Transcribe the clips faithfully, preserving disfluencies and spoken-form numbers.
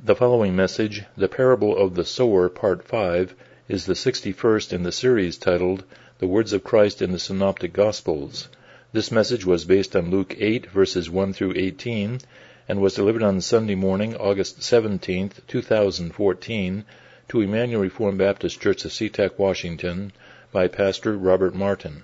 The following message, The Parable of the Sower, Part five, is the sixty-first in the series titled, The Words of Christ in the Synoptic Gospels. This message was based on Luke eight, verses one through eighteen, and was delivered on Sunday morning, August seventeenth, two thousand fourteen, to Emmanuel Reformed Baptist Church of SeaTac, Washington, by Pastor Robert Martin.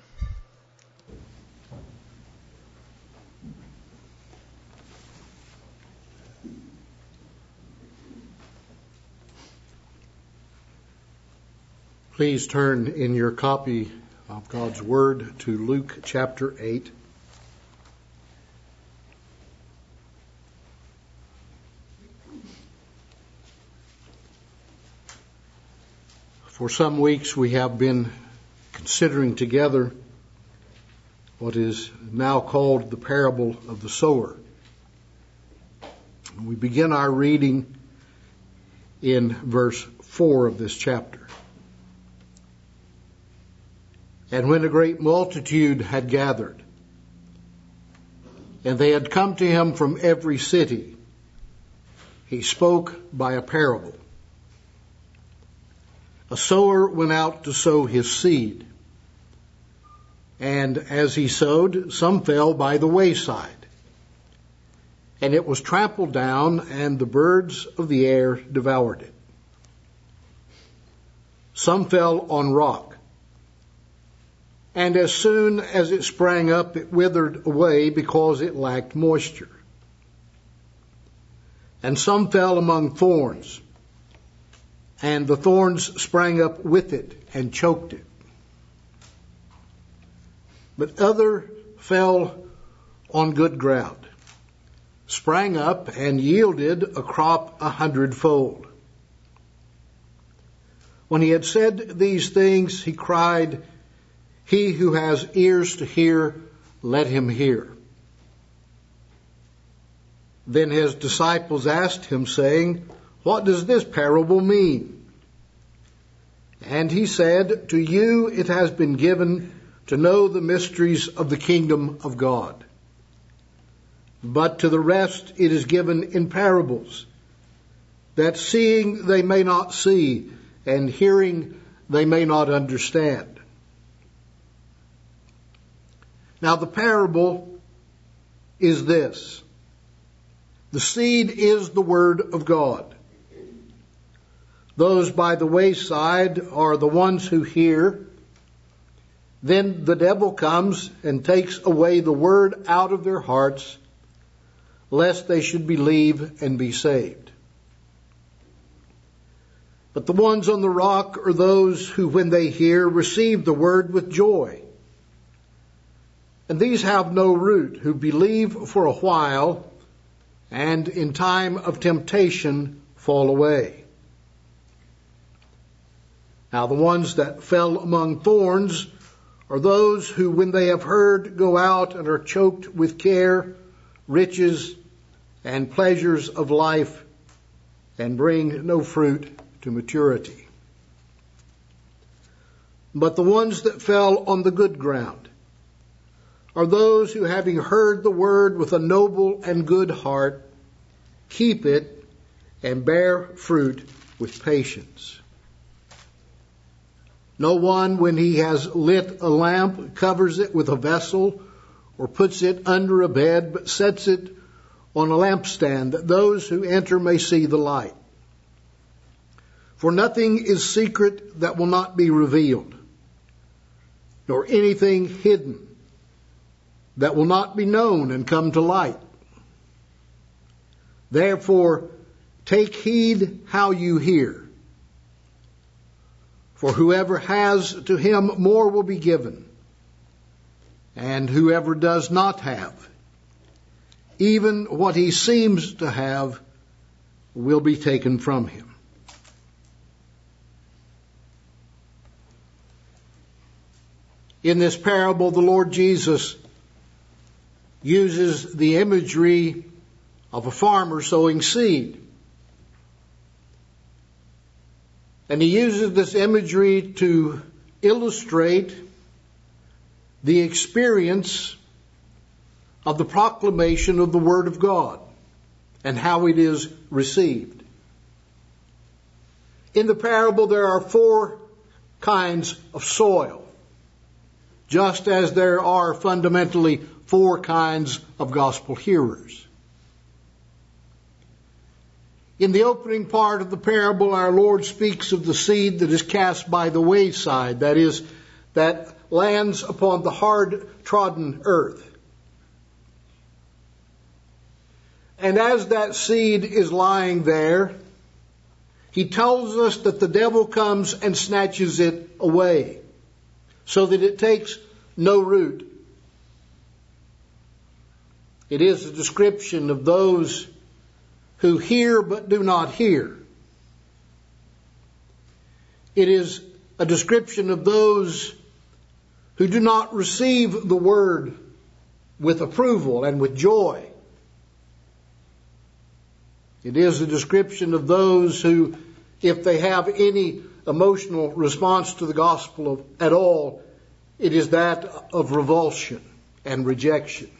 Please turn in your copy of God's Word to Luke chapter eight. For some weeks we have been considering together what is now called the parable of the sower. We begin our reading in verse four of this chapter. And when a great multitude had gathered, and they had come to him from every city, he spoke by a parable. A sower went out to sow his seed, and as he sowed, some fell by the wayside, and it was trampled down, and the birds of the air devoured it. Some fell on rock, and as soon as it sprang up, it withered away because it lacked moisture. And some fell among thorns, and the thorns sprang up with it and choked it. But other fell on good ground, sprang up and yielded a crop a hundredfold. When he had said these things, he cried, "He who has ears to hear, let him hear." Then his disciples asked him, saying, "What does this parable mean?" And he said, "To you it has been given to know the mysteries of the kingdom of God. But to the rest it is given in parables, that seeing they may not see, and hearing they may not understand." Now the parable is this. The seed is the word of God. Those by the wayside are the ones who hear. Then the devil comes and takes away the word out of their hearts, lest they should believe and be saved. But the ones on the rock are those who, when they hear, receive the word with joy. And these have no root, who believe for a while, and in time of temptation fall away. Now the ones that fell among thorns are those who, when they have heard, go out and are choked with care, riches, and pleasures of life, and bring no fruit to maturity. But the ones that fell on the good ground are those who, having heard the word with a noble and good heart, keep it and bear fruit with patience. No one, when he has lit a lamp, covers it with a vessel or puts it under a bed, but sets it on a lampstand, that those who enter may see the light. For nothing is secret that will not be revealed, nor anything hidden that will not be known and come to light. Therefore, take heed how you hear. For whoever has, to him more will be given, and whoever does not have, even what he seems to have, will be taken from him. In this parable, the Lord Jesus uses the imagery of a farmer sowing seed. And he uses this imagery to illustrate the experience of the proclamation of the Word of God and how it is received. In the parable, there are four kinds of soil, just as there are fundamentally four kinds of gospel hearers. In the opening part of the parable, our Lord speaks of the seed that is cast by the wayside, that is, that lands upon the hard-trodden earth. And as that seed is lying there, he tells us that the devil comes and snatches it away, so that it takes no root. It is a description of those who hear but do not hear. It is a description of those who do not receive the word with approval and with joy. It is a description of those who, if they have any emotional response to the gospel of, at all, it is that of revulsion and rejection.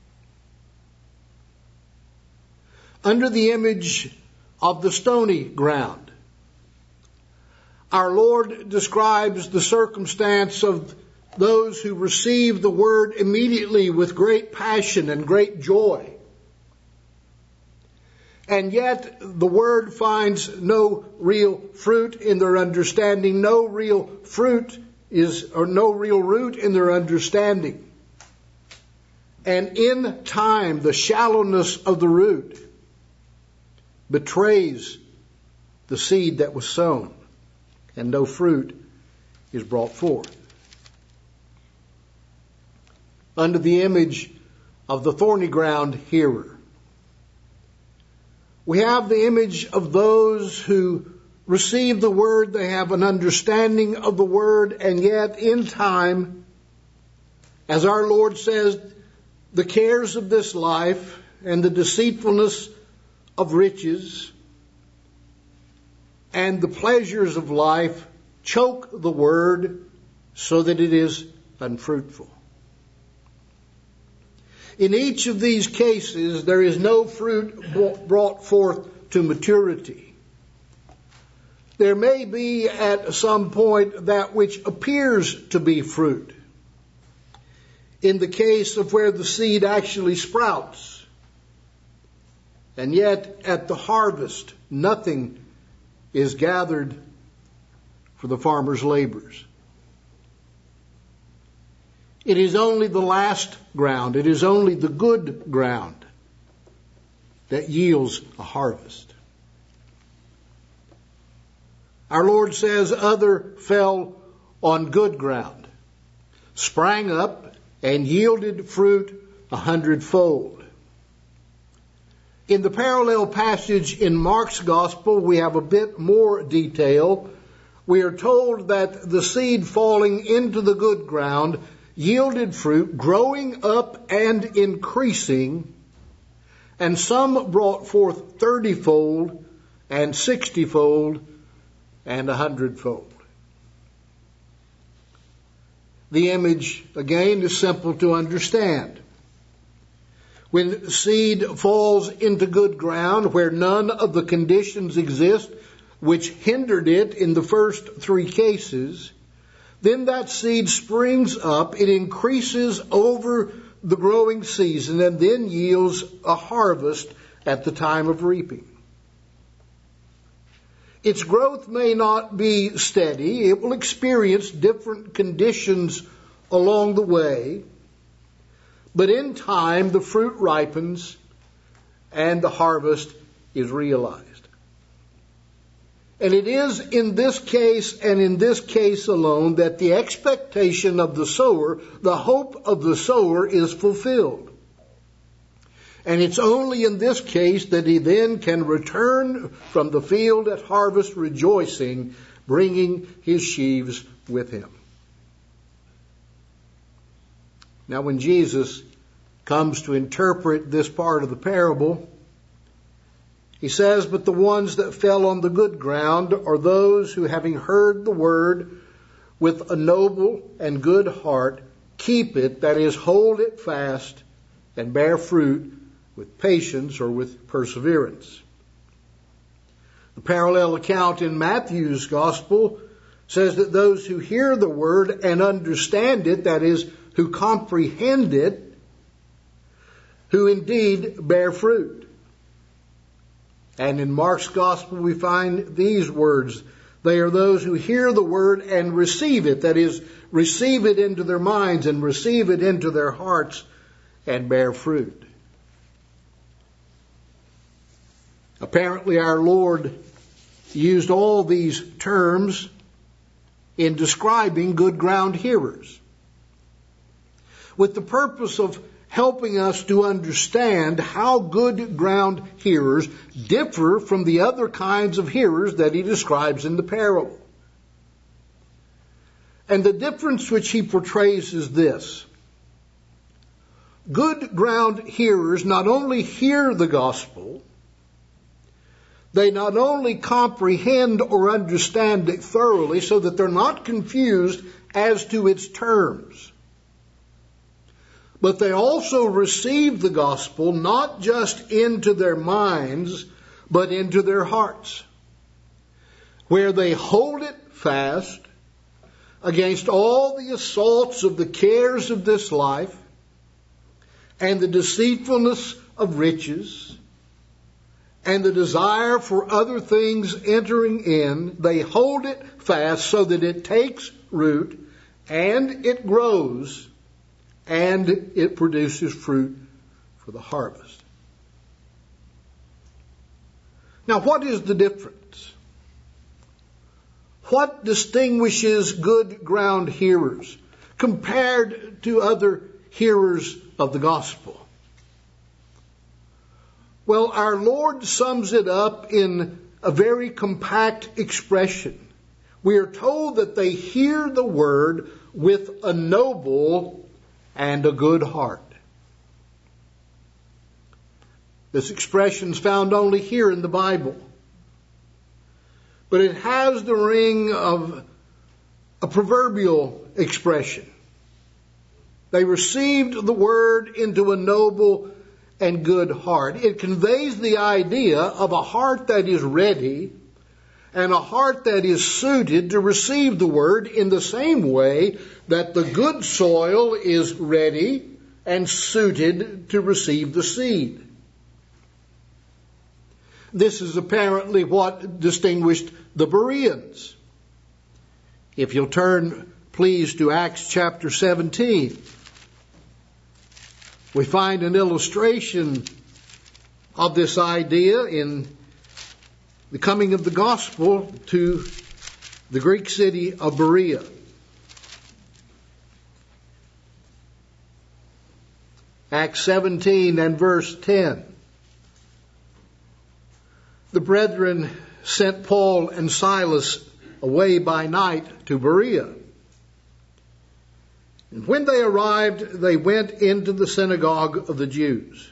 Under the image of the stony ground, our Lord describes the circumstance of those who receive the word immediately with great passion and great joy. And yet the word finds no real fruit in their understanding, no real fruit is, or no real root in their understanding. And in time, the shallowness of the root betrays the seed that was sown, and no fruit is brought forth. Under the image of the thorny ground hearer, we have the image of those who receive the word, they have an understanding of the word, and yet in time, as our Lord says, the cares of this life and the deceitfulness of riches and the pleasures of life choke the word so that it is unfruitful. In each of these cases, there is no fruit brought forth to maturity. There may be at some point that which appears to be fruit. In the case of where the seed actually sprouts. And yet, at the harvest, nothing is gathered for the farmer's labors. It is only the last ground, it is only the good ground that yields a harvest. Our Lord says, other fell on good ground, sprang up, and yielded fruit a hundredfold. In the parallel passage in Mark's Gospel, we have a bit more detail. We are told that the seed falling into the good ground yielded fruit, growing up and increasing, and some brought forth thirtyfold, and sixtyfold, and a hundredfold. The image, again, is simple to understand. When seed falls into good ground where none of the conditions exist which hindered it in the first three cases, then that seed springs up, it increases over the growing season, and then yields a harvest at the time of reaping. Its growth may not be steady. It will experience different conditions along the way. But in time, the fruit ripens and the harvest is realized. And it is in this case and in this case alone that the expectation of the sower, the hope of the sower, is fulfilled. And it's only in this case that he then can return from the field at harvest rejoicing, bringing his sheaves with him. Now, when Jesus comes to interpret this part of the parable, he says, "But the ones that fell on the good ground are those who, having heard the word with a noble and good heart, keep it," that is, hold it fast, "and bear fruit with patience," or with perseverance. The parallel account in Matthew's Gospel says that those who hear the word and understand it, that is, who comprehend it, who indeed bear fruit. And in Mark's Gospel we find these words. They are those who hear the word and receive it, that is, receive it into their minds and receive it into their hearts and bear fruit. Apparently our Lord used all these terms in describing good ground hearers, with the purpose of helping us to understand how good ground hearers differ from the other kinds of hearers that he describes in the parable. And the difference which he portrays is this. Good ground hearers not only hear the gospel, they not only comprehend or understand it thoroughly so that they're not confused as to its terms, but they also receive the gospel not just into their minds, but into their hearts, where they hold it fast against all the assaults of the cares of this life and the deceitfulness of riches and the desire for other things entering in. They hold it fast so that it takes root and it grows and it produces fruit for the harvest. Now, what is the difference? What distinguishes good ground hearers compared to other hearers of the gospel? Well, our Lord sums it up in a very compact expression. We are told that they hear the word with a noble and a good heart. This expression is found only here in the Bible. But it has the ring of a proverbial expression. They received the word into a noble and good heart. It conveys the idea of a heart that is ready and a heart that is suited to receive the word in the same way that the good soil is ready and suited to receive the seed. This is apparently what distinguished the Bereans. If you'll turn, please, to Acts chapter seventeen, we find an illustration of this idea in the coming of the gospel to the Greek city of Berea. Acts seventeen and verse ten. The brethren sent Paul and Silas away by night to Berea. And when they arrived, they went into the synagogue of the Jews.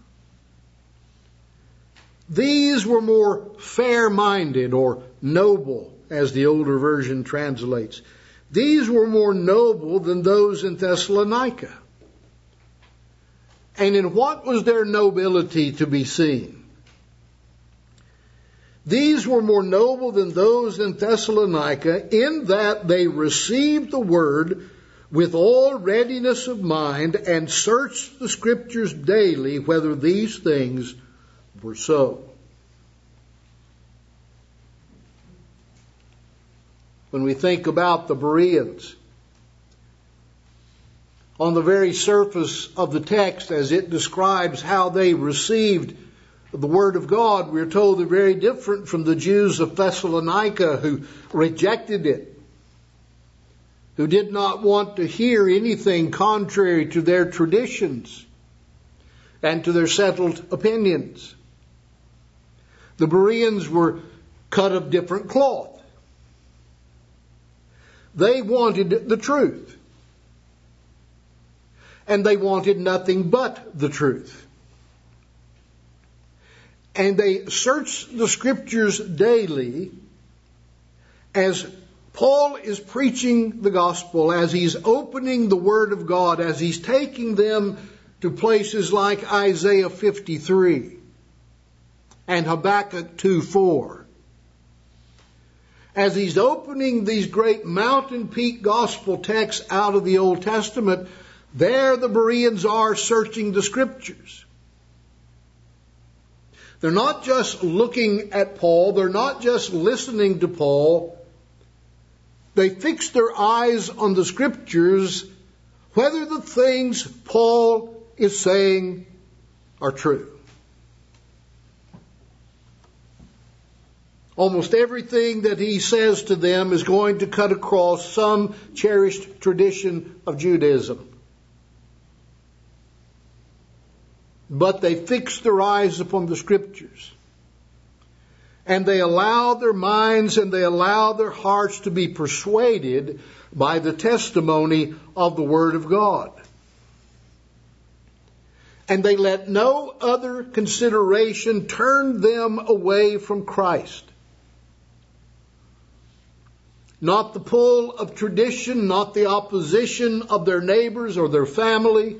These were more fair-minded, or noble, as the older version translates. These were more noble than those in Thessalonica. And in what was their nobility to be seen? These were more noble than those in Thessalonica in that they received the word with all readiness of mind and searched the Scriptures daily whether these things were so. When we think about the Bereans, on the very surface of the text as it describes how they received the Word of God, we're told they're very different from the Jews of Thessalonica who rejected it, who did not want to hear anything contrary to their traditions and to their settled opinions. The Bereans were cut of different cloth. They wanted the truth. And they wanted nothing but the truth. And they searched the Scriptures daily as Paul is preaching the gospel, as he's opening the Word of God, as he's taking them to places like Isaiah fifty-three and Habakkuk two four as he's opening these great mountain peak gospel texts out of the Old Testament, there the Bereans are searching the Scriptures. They're not just looking at Paul, they're not just listening to Paul. They fix their eyes on the Scriptures, whether the things Paul is saying are true. Almost everything that he says to them is going to cut across some cherished tradition of Judaism. But they fix their eyes upon the Scriptures. And they allow their minds and they allow their hearts to be persuaded by the testimony of the Word of God. And they let no other consideration turn them away from Christ. Not the pull of tradition, not the opposition of their neighbors or their family,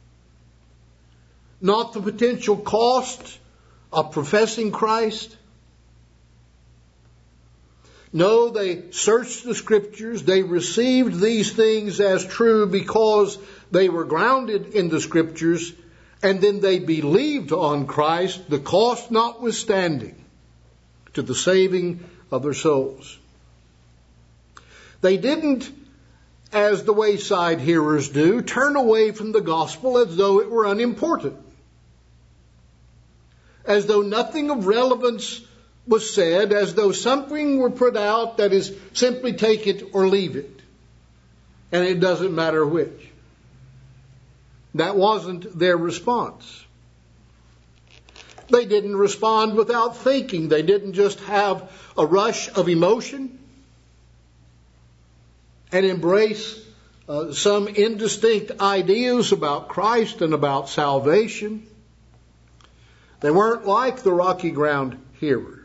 not the potential cost of professing Christ. No, they searched the Scriptures. They received these things as true because they were grounded in the Scriptures, and then they believed on Christ, the cost notwithstanding, to the saving of their souls. They didn't, as the wayside hearers do, turn away from the gospel as though it were unimportant, as though nothing of relevance was said, as though something were put out that is simply take it or leave it, and it doesn't matter which. That wasn't their response. They didn't respond without thinking. They didn't just have a rush of emotion and embrace uh, some indistinct ideas about Christ and about salvation. They weren't like the rocky ground hearer.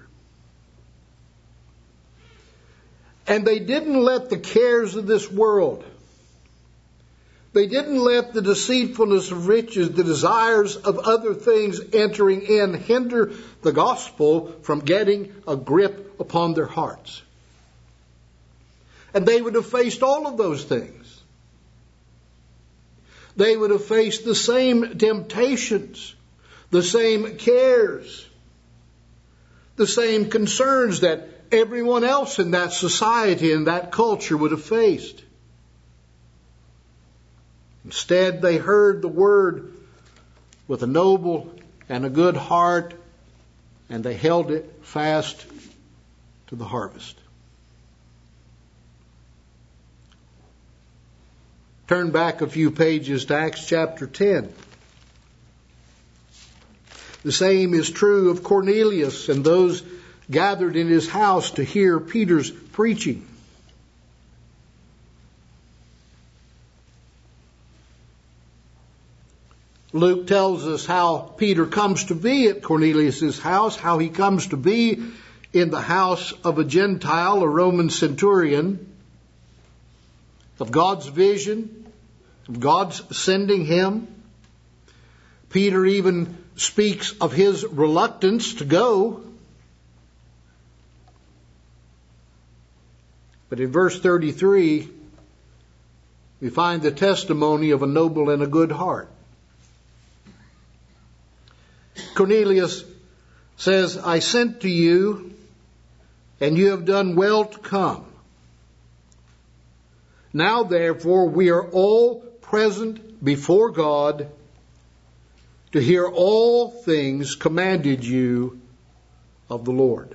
And they didn't let the cares of this world, they didn't let the deceitfulness of riches, the desires of other things entering in, hinder the gospel from getting a grip upon their hearts. And they would have faced all of those things. They would have faced the same temptations, the same cares, the same concerns that everyone else in that society and that culture would have faced. Instead, they heard the word with a noble and a good heart, and they held it fast to the harvest. Turn back a few pages to Acts chapter ten. The same is true of Cornelius and those gathered in his house to hear Peter's preaching. Luke tells us how Peter comes to be at Cornelius' house, how he comes to be in the house of a Gentile, a Roman centurion, of God's vision, of God's sending him. Peter even speaks of his reluctance to go. But in verse thirty-three, we find the testimony of a noble and a good heart. Cornelius says, I sent to you, and you have done well to come. Now, therefore, we are all present before God to hear all things commanded you of the Lord.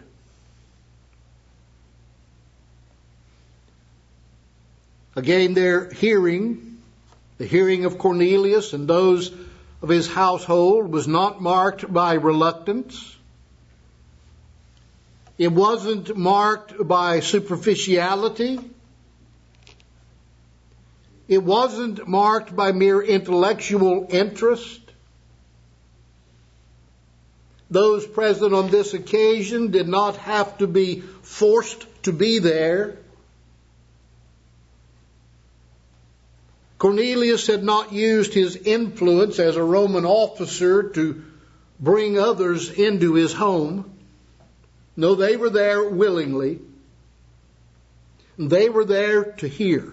Again, their hearing, the hearing of Cornelius and those of his household, was not marked by reluctance. It wasn't marked by superficiality. It wasn't marked by mere intellectual interest. Those present on this occasion did not have to be forced to be there. Cornelius had not used his influence as a Roman officer to bring others into his home. No, they were there willingly. They were there to hear.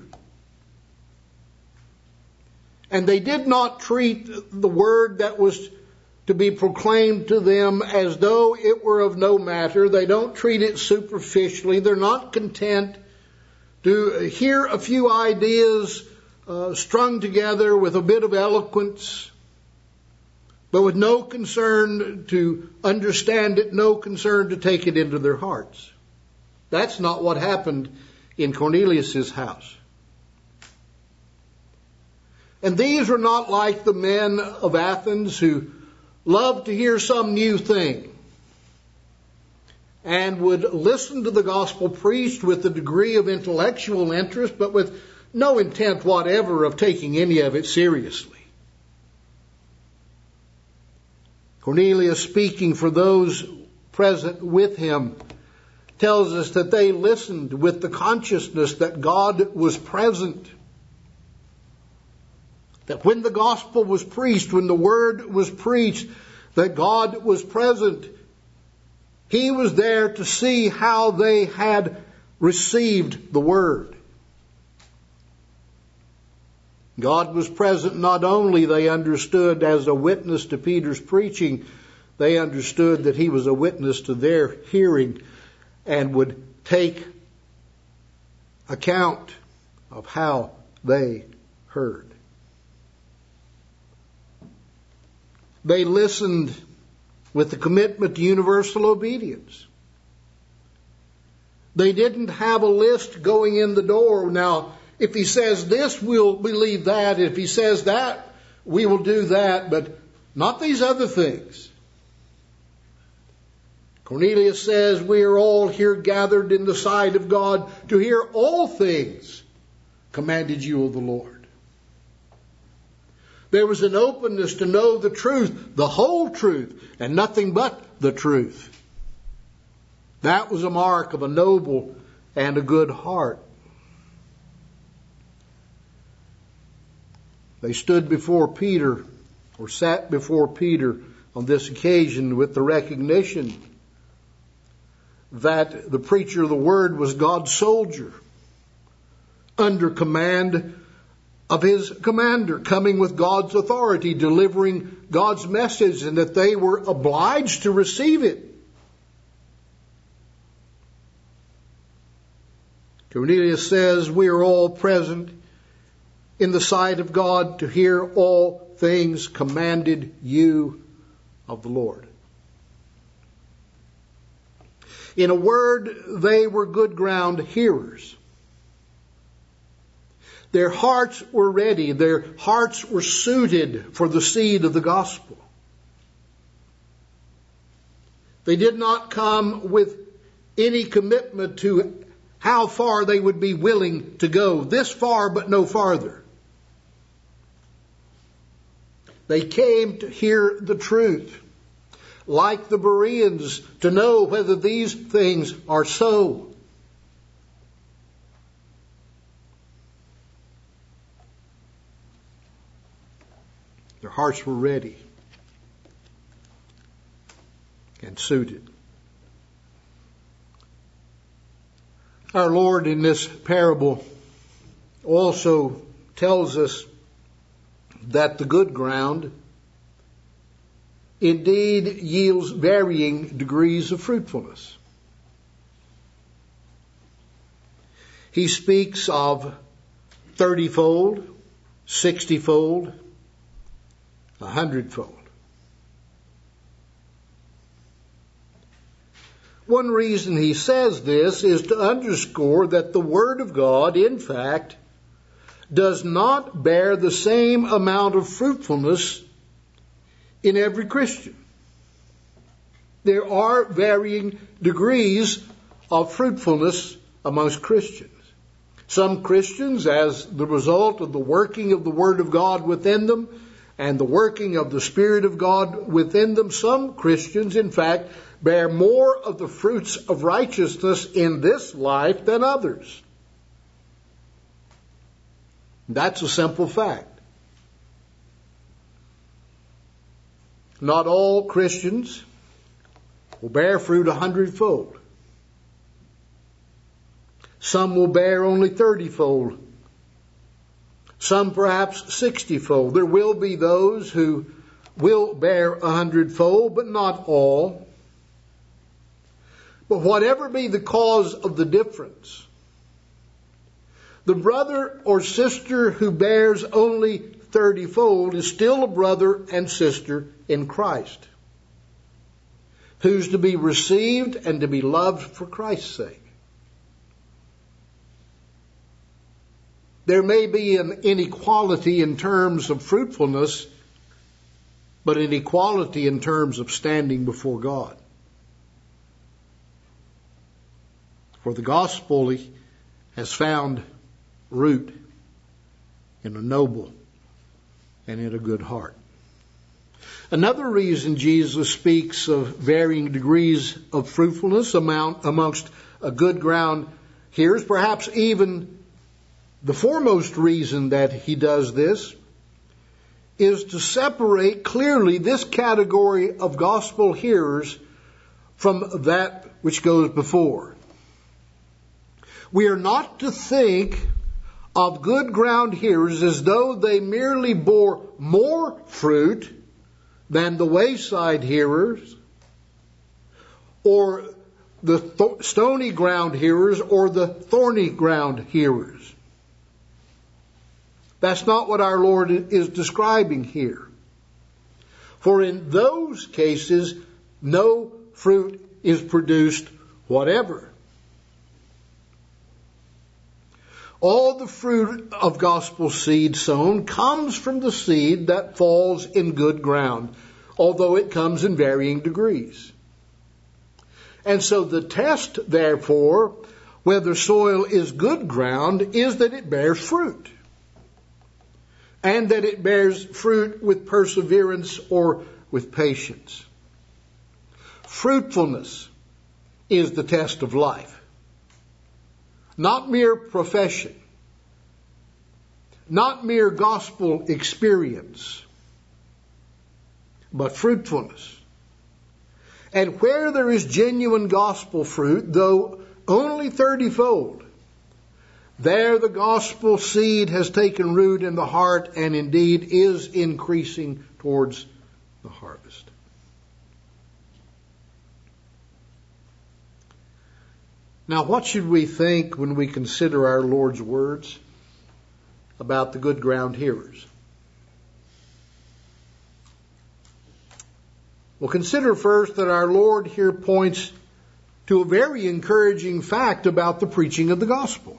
And they did not treat the word that was to be proclaimed to them as though it were of no matter. They don't treat it superficially. They're not content to hear a few ideas uh, strung together with a bit of eloquence, but with no concern to understand it, no concern to take it into their hearts. That's not what happened in Cornelius' house. And these are not like the men of Athens who loved to hear some new thing and would listen to the gospel preached with a degree of intellectual interest, but with no intent whatever of taking any of it seriously. Cornelius, speaking for those present with him, tells us that they listened with the consciousness that God was present. That when the gospel was preached, when the word was preached, that God was present. He was there to see how they had received the word. God was present not only, they understood, as a witness to Peter's preaching, they understood that he was a witness to their hearing and would take account of how they heard. They listened with the commitment to universal obedience. They didn't have a list going in the door. Now, if he says this, we'll believe that. If he says that, we will do that, but not these other things. Cornelius says, we are all here gathered in the sight of God to hear all things commanded you of the Lord. There was an openness to know the truth, the whole truth, and nothing but the truth. That was a mark of a noble and a good heart. They stood before Peter, or sat before Peter on this occasion with the recognition that the preacher of the word was God's soldier, under command of his commander, coming with God's authority, delivering God's message, and that they were obliged to receive it. Cornelius says, we are all present in the sight of God to hear all things commanded you of the Lord. In a word, they were good ground hearers. Their hearts were ready. Their hearts were suited for the seed of the gospel. They did not come with any commitment to how far they would be willing to go. This far, but no farther. They came to hear the truth. Like the Bereans, to know whether these things are so. Their hearts were ready and suited. Our Lord in this parable also tells us that the good ground indeed yields varying degrees of fruitfulness. He speaks of thirty-fold, sixty-fold, a hundredfold. One reason he says this is to underscore that the Word of God, in fact, does not bear the same amount of fruitfulness in every Christian. There are varying degrees of fruitfulness amongst Christians. Some Christians, as the result of the working of the Word of God within them and the working of the Spirit of God within them, some Christians, in fact, bear more of the fruits of righteousness in this life than others. That's a simple fact. Not all Christians will bear fruit a hundredfold. Some will bear only thirty-fold. Some perhaps sixty-fold. There will be those who will bear a hundredfold, but not all. But whatever be the cause of the difference, the brother or sister who bears only thirty-fold is still a brother and sister in Christ, who's to be received and to be loved for Christ's sake. There may be an inequality in terms of fruitfulness, but an equality in terms of standing before God. For the gospel has found root in a noble and in a good heart. Another reason Jesus speaks of varying degrees of fruitfulness amongst a good ground here is perhaps even the foremost reason that he does this is to separate clearly this category of gospel hearers from that which goes before. We are not to think of good ground hearers as though they merely bore more fruit than the wayside hearers, or the th- stony ground hearers, or the thorny ground hearers. That's not what our Lord is describing here. For in those cases, no fruit is produced whatever. All the fruit of gospel seed sown comes from the seed that falls in good ground, although it comes in varying degrees. And so the test, therefore, whether soil is good ground, is that it bears fruit. And that it bears fruit with perseverance or with patience. Fruitfulness is the test of life. Not mere profession. Not mere gospel experience. But fruitfulness. And where there is genuine gospel fruit, though only thirty-fold, there the gospel seed has taken root in the heart and indeed is increasing towards the harvest. Now, what should we think when we consider our Lord's words about the good ground hearers? Well, consider first that our Lord here points to a very encouraging fact about the preaching of the gospel.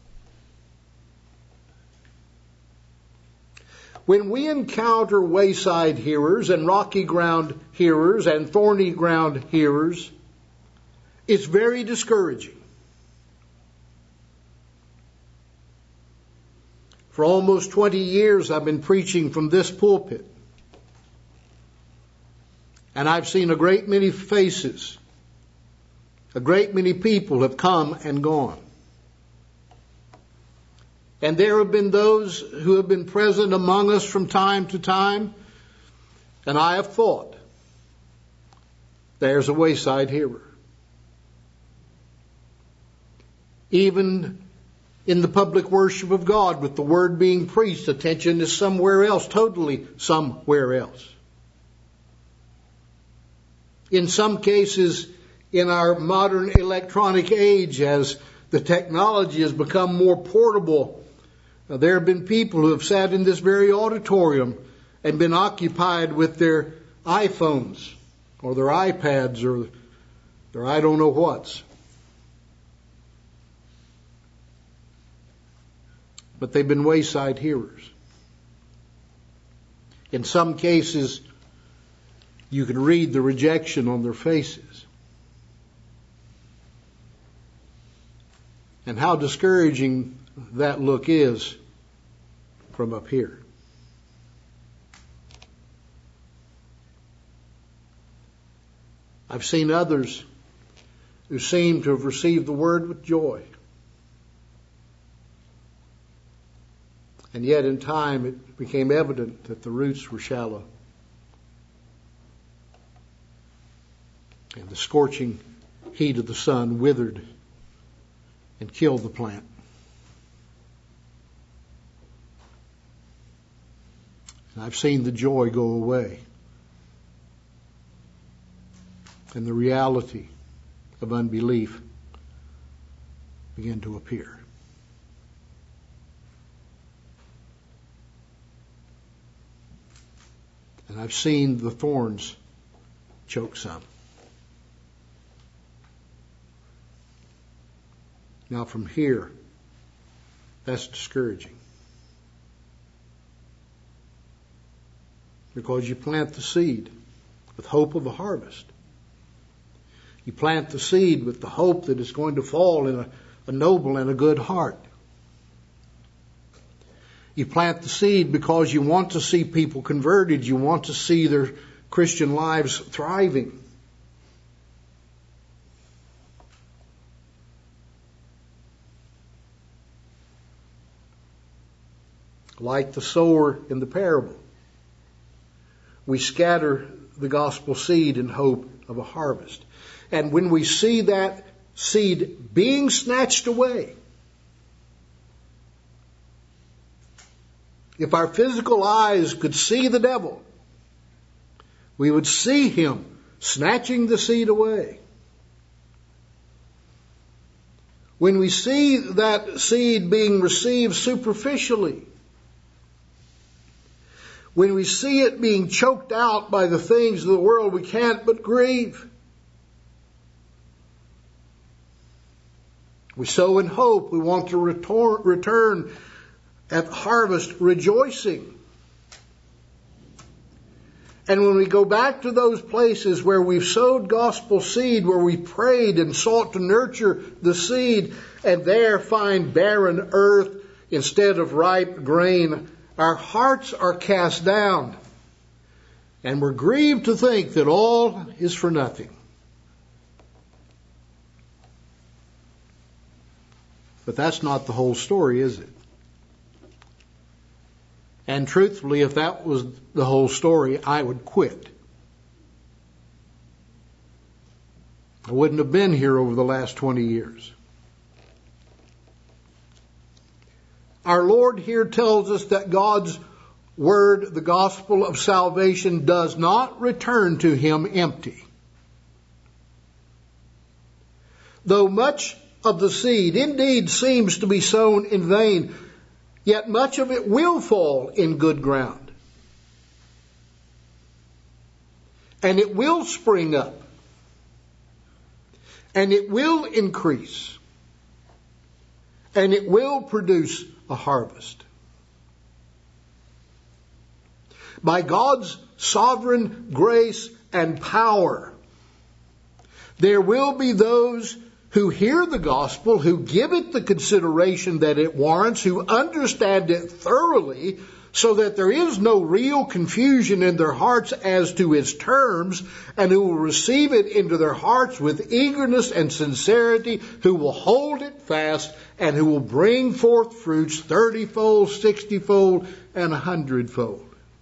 When we encounter wayside hearers and rocky ground hearers and thorny ground hearers, it's very discouraging. For almost twenty years I've been preaching from this pulpit. And I've seen a great many faces. A great many people have come and gone. And there have been those who have been present among us from time to time. And I have thought, there's a wayside hearer. Even in the public worship of God, with the word being preached, attention is somewhere else, totally somewhere else. In some cases, in our modern electronic age, as the technology has become more portable, now, there have been people who have sat in this very auditorium and been occupied with their iPhones or their iPads or their I don't know whats. But they've been wayside hearers. In some cases, you can read the rejection on their faces. And how discouraging that look is from up here. I've seen others who seem to have received the word with joy. And yet in time it became evident that the roots were shallow. And the scorching heat of the sun withered and kill the plant. And I've seen the joy go away and the reality of unbelief begin to appear. And I've seen the thorns choke some. Now from here, that's discouraging. Because you plant the seed with hope of a harvest. You plant the seed with the hope that it's going to fall in a, a noble and a good heart. You plant the seed because you want to see people converted. You want to see their Christian lives thriving. Like the sower in the parable, we scatter the gospel seed in hope of a harvest. And when we see that seed being snatched away, if our physical eyes could see the devil, we would see him snatching the seed away. When we see that seed being received superficially, when we see it being choked out by the things of the world, we can't but grieve. We sow in hope. We want to return, return at harvest rejoicing. And when we go back to those places where we've sowed gospel seed, where we prayed and sought to nurture the seed, and there find barren earth instead of ripe grain, our hearts are cast down, and we're grieved to think that all is for nothing. But that's not the whole story, is it? And truthfully, if that was the whole story, I would quit. I wouldn't have been here over the last twenty years. Our Lord here tells us that God's word, the gospel of salvation, does not return to him empty. Though much of the seed indeed seems to be sown in vain, yet much of it will fall in good ground. And it will spring up. And it will increase. And it will produce a harvest. By God's sovereign grace and power, there will be those who hear the gospel, who give it the consideration that it warrants, who understand it thoroughly, so that there is no real confusion in their hearts as to its terms, and who will receive it into their hearts with eagerness and sincerity, who will hold it fast, and who will bring forth fruits thirty-fold, sixty-fold, and a hundredfold.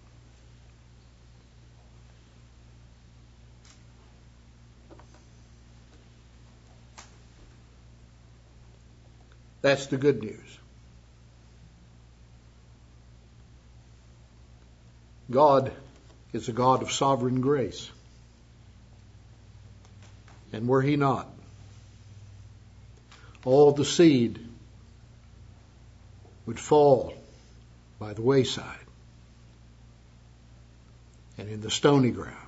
That's the good news. God is a God of sovereign grace. And were he not, all the seed would fall by the wayside and in the stony ground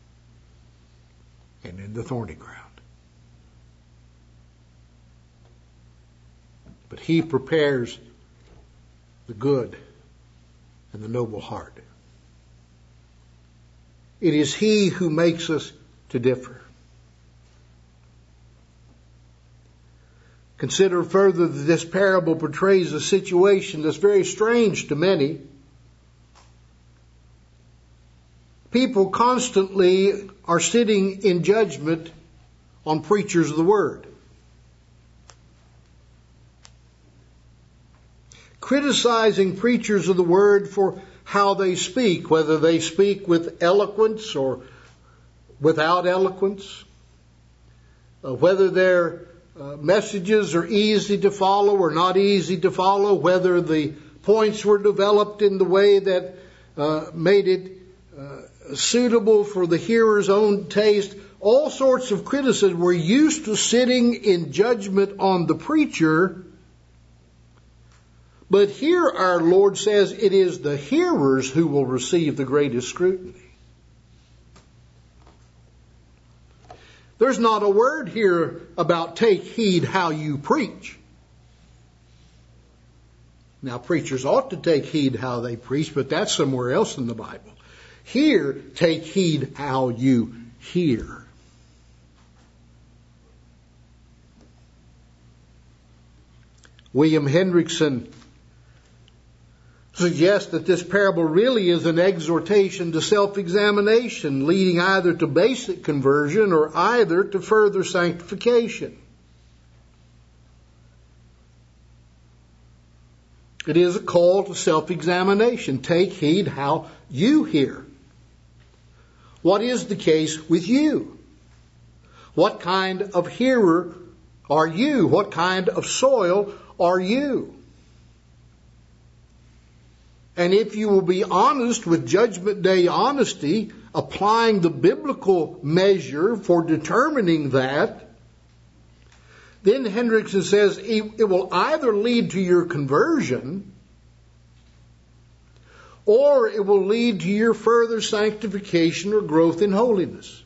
and in the thorny ground. But he prepares the good and the noble heart. It is he who makes us to differ. Consider further that this parable portrays a situation that's very strange to many. People constantly are sitting in judgment on preachers of the word, criticizing preachers of the word for how they speak, whether they speak with eloquence or without eloquence, uh, whether they're uh, messages are easy to follow or not easy to follow, whether the points were developed in the way that uh, made it uh, suitable for the hearer's own taste. All sorts of criticism. We're used to sitting in judgment on the preacher, but here our Lord says it is the hearers who will receive the greatest scrutiny. There's not a word here about take heed how you preach. Now, preachers ought to take heed how they preach, but that's somewhere else in the Bible. Here, take heed how you hear. William Hendrickson suggests that this parable really is an exhortation to self-examination, leading either to basic conversion or either to further sanctification. It is a call to self-examination. Take heed how you hear. What is the case with you? What kind of hearer are you? What kind of soil are you? And if you will be honest with Judgment Day honesty, applying the biblical measure for determining that, then Hendrickson says it will either lead to your conversion or it will lead to your further sanctification or growth in holiness.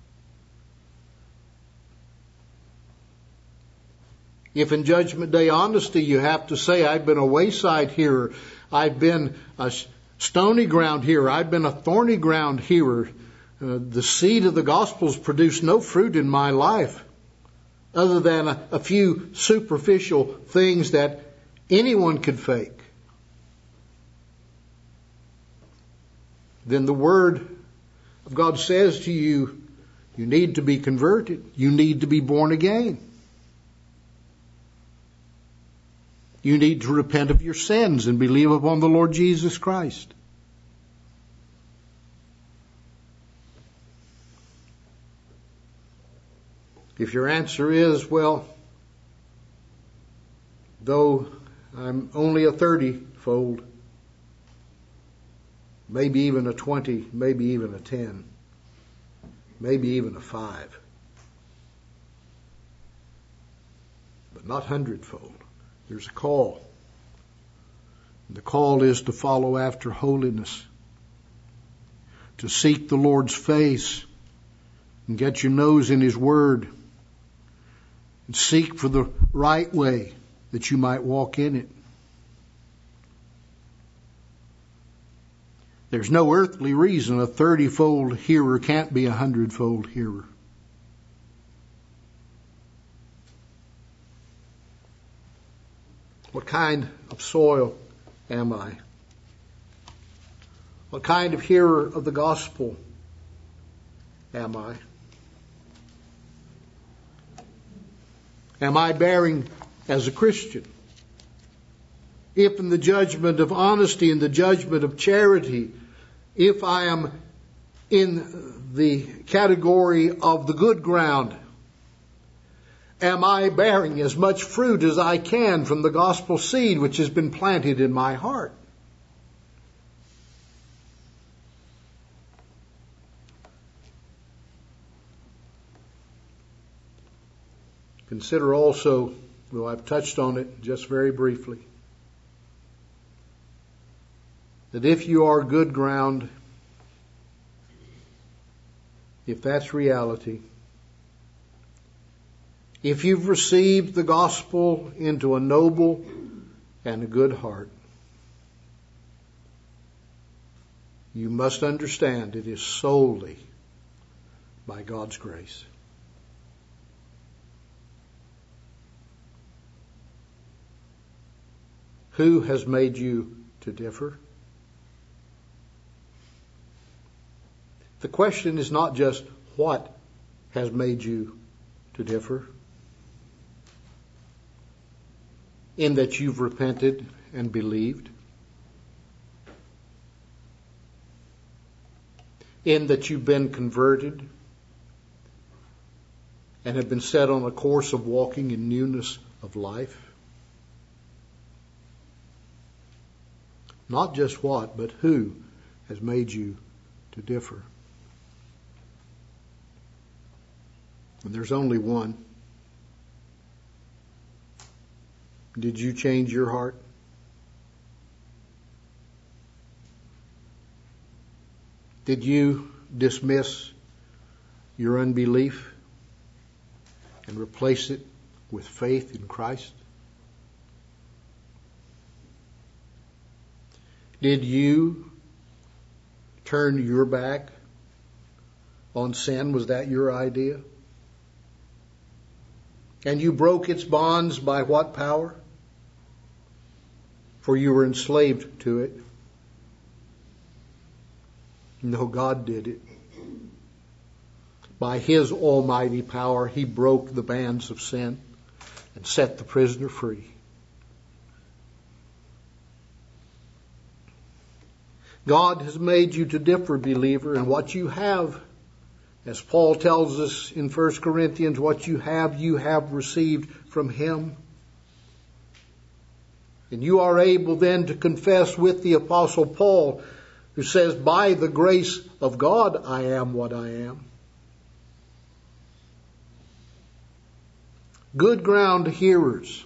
If in Judgment Day honesty you have to say, I've been a wayside hearer, I've been a stony ground hearer, I've been a thorny ground hearer, uh, the seed of the Gospels produced no fruit in my life, other than a, a few superficial things that anyone could fake, then the Word of God says to you, you need to be converted. You need to be born again. You need to repent of your sins and believe upon the Lord Jesus Christ. If your answer is, well, though I'm only a thirty-fold, maybe even a twenty, maybe even a ten, maybe even a five, but not hundredfold. There's a call. The call is to follow after holiness, to seek the Lord's face and get your nose in His Word and seek for the right way that you might walk in it. There's no earthly reason a thirty-fold hearer can't be a hundredfold hearer. What kind of soil am I? What kind of hearer of the gospel am I? Am I bearing as a Christian? If in the judgment of honesty, in the judgment of charity, if I am in the category of the good ground, am I bearing as much fruit as I can from the gospel seed which has been planted in my heart? Consider also, though I've touched on it just very briefly, that if you are good ground, if that's reality, if you've received the gospel into a noble and a good heart, you must understand it is solely by God's grace. Who has made you to differ? The question is not just what has made you to differ, in that you've repented and believed, in that you've been converted, and have been set on a course of walking in newness of life? Not just what, but who has made you to differ? And there's only one. Did you change your heart? Did you dismiss your unbelief and replace it with faith in Christ? Did you turn your back on sin? Was that your idea? And you broke its bonds by what power? For you were enslaved to it. No, God did it. By His almighty power, He broke the bands of sin and set the prisoner free. God has made you to differ, believer, and what you have, as Paul tells us in First Corinthians, what you have, you have received from Him. And you are able then to confess with the Apostle Paul, who says, by the grace of God, I am what I am. Good ground hearers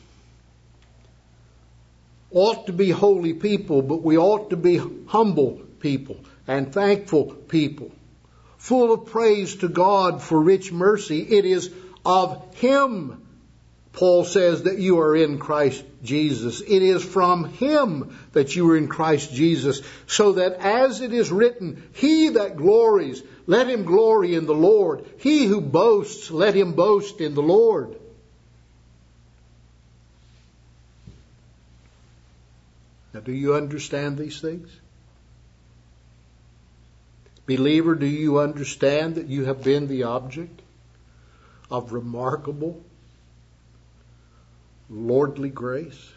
ought to be holy people, but we ought to be humble people and thankful people, full of praise to God for rich mercy. It is of Him, Paul says, that you are in Christ Jesus. It is from Him that you are in Christ Jesus, so that as it is written, he that glories, let him glory in the Lord. He who boasts, let him boast in the Lord. Now, do you understand these things? Believer, do you understand that you have been the object of remarkable, lordly grace?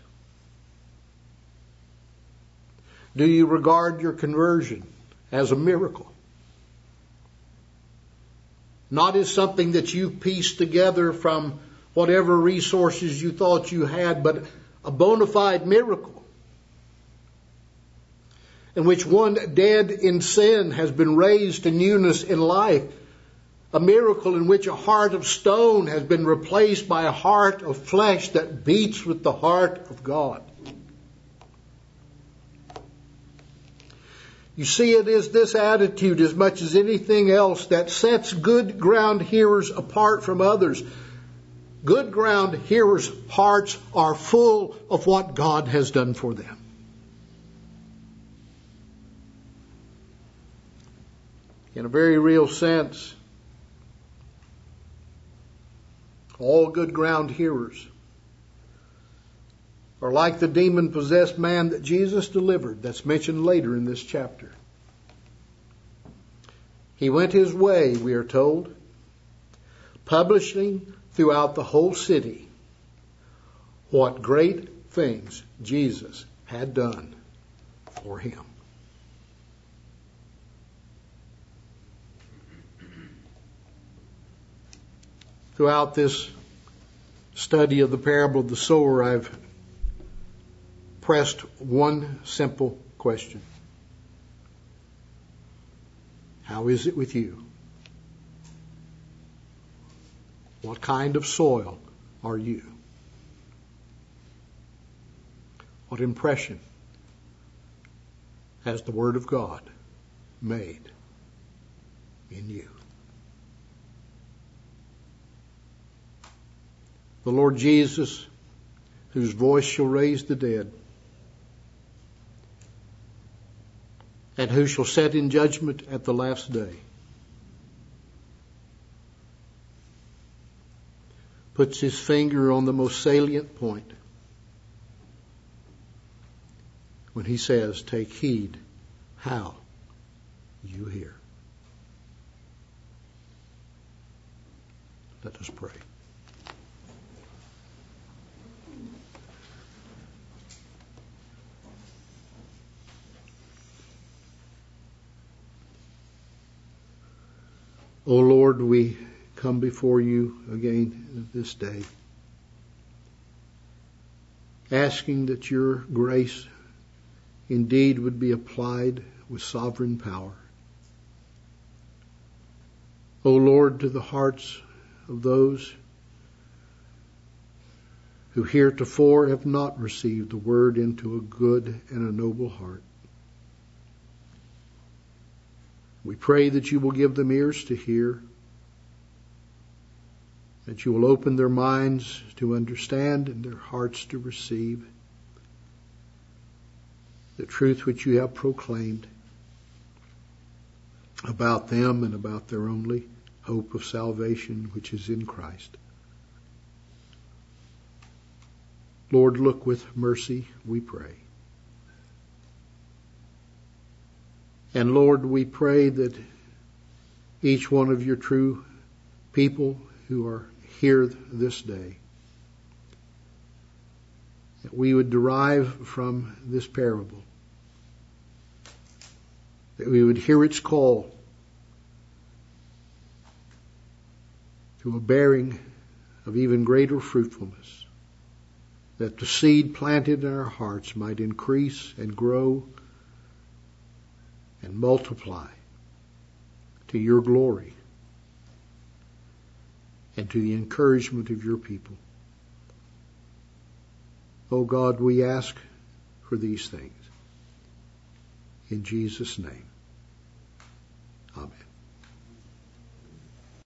Do you regard your conversion as a miracle? Not as something that you pieced together from whatever resources you thought you had, but a bona fide miracle in which one dead in sin has been raised to newness in life. A miracle in which a heart of stone has been replaced by a heart of flesh that beats with the heart of God. You see, it is this attitude as much as anything else that sets good ground hearers apart from others. Good ground hearers' hearts are full of what God has done for them. In a very real sense, all good ground hearers are like the demon-possessed man that Jesus delivered, that's mentioned later in this chapter. He went his way, we are told, publishing throughout the whole city what great things Jesus had done for him. Throughout this study of the parable of the sower, I've pressed one simple question. How is it with you? What kind of soil are you? What impression has the Word of God made in you? The Lord Jesus, whose voice shall raise the dead, and who shall set in judgment at the last day, puts his finger on the most salient point when he says, take heed how you hear. Let us pray. O Lord, we come before you again this day, asking that your grace indeed would be applied with sovereign power. O Lord, to the hearts of those who heretofore have not received the word into a good and a noble heart, we pray that you will give them ears to hear, that you will open their minds to understand and their hearts to receive the truth which you have proclaimed about them and about their only hope of salvation, which is in Christ. Lord, look with mercy, we pray. And Lord, we pray that each one of your true people who are here this day, that we would derive from this parable, that we would hear its call to a bearing of even greater fruitfulness, that the seed planted in our hearts might increase and grow and multiply to your glory and to the encouragement of your people. O God, we ask for these things. In Jesus' name, amen.